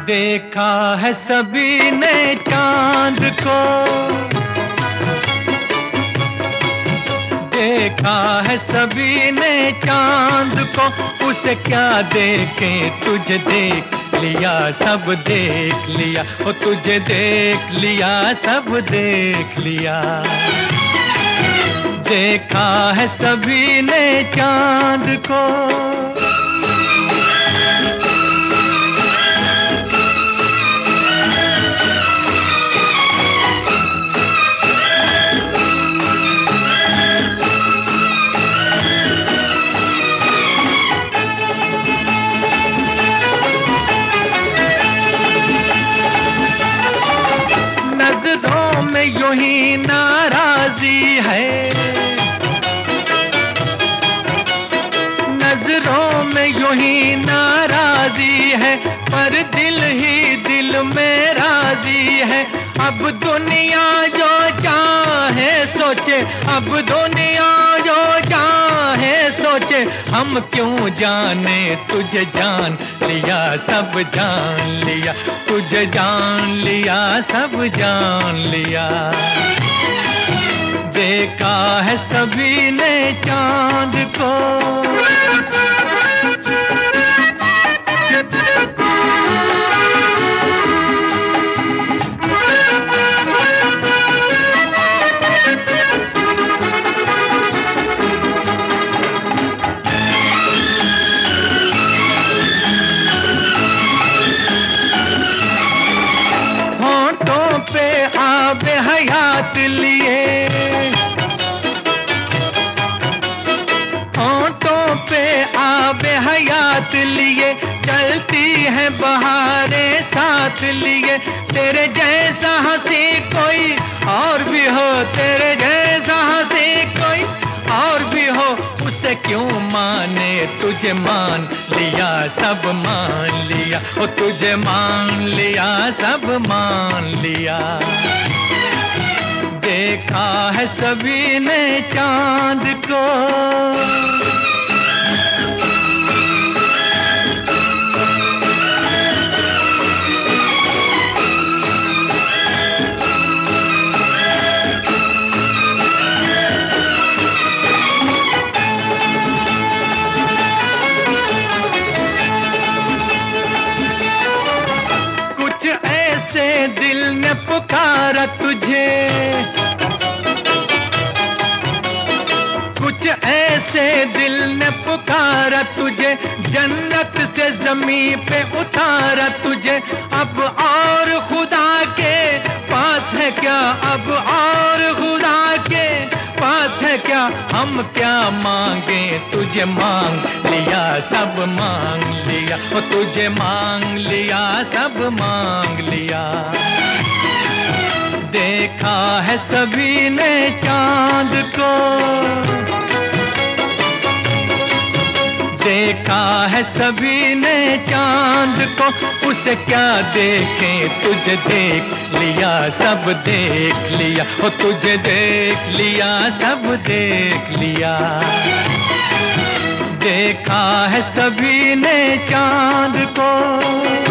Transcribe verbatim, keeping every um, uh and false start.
देखा है सभी ने चांद को, देखा है सभी ने चांद को, उसे क्या देखें तुझे देख लिया सब देख लिया, ओ तुझे देख लिया सब देख लिया। देखा है सभी ने चांद को। नजरों में यूं ही नाराजी है, नजरों में यूं ही नाराजी है, पर दिल ही दिल में राजी है। अब दुनिया जो चाहे सोचे, अब दुनिया जो चाहे सोचे, हम क्यों जाने तुझे जान लिया सब जान लिया, तुझे जान लिया सब जान लिया। देखा है सभी ने चांद को। पे आबे हयात लिए, होंठों पे आबे हयात लिए, चलती है बहारें साथ लिए। तेरे जैसा हंसी कोई और भी हो, तेरे जैसा हंसी कोई और भी हो, उसे क्यों माने तुझे मान लिया सब मान लिया, ओ तुझे मान लिया सब मान लिया। देखा है सभी ने चांद को। ऐसे दिल ने पुकारा तुझे, कुछ ऐसे दिल ने पुकारा तुझे, जन्नत से ज़मीन पे उतारा तुझे। अब और खुदा के पास है क्या, अब और खुदा के पास है क्या, हम क्या मांगे तुझे मांग लिया सब मांग लिया, ओ तुझे मांग लिया सब मांग लिया। देखा है सभी ने चांद को, देखा है सभी ने चांद को, उसे क्या देखें तुझे देख लिया सब देख लिया, ओ तुझे देख लिया सब देख लिया। देखा है सभी ने चांद को।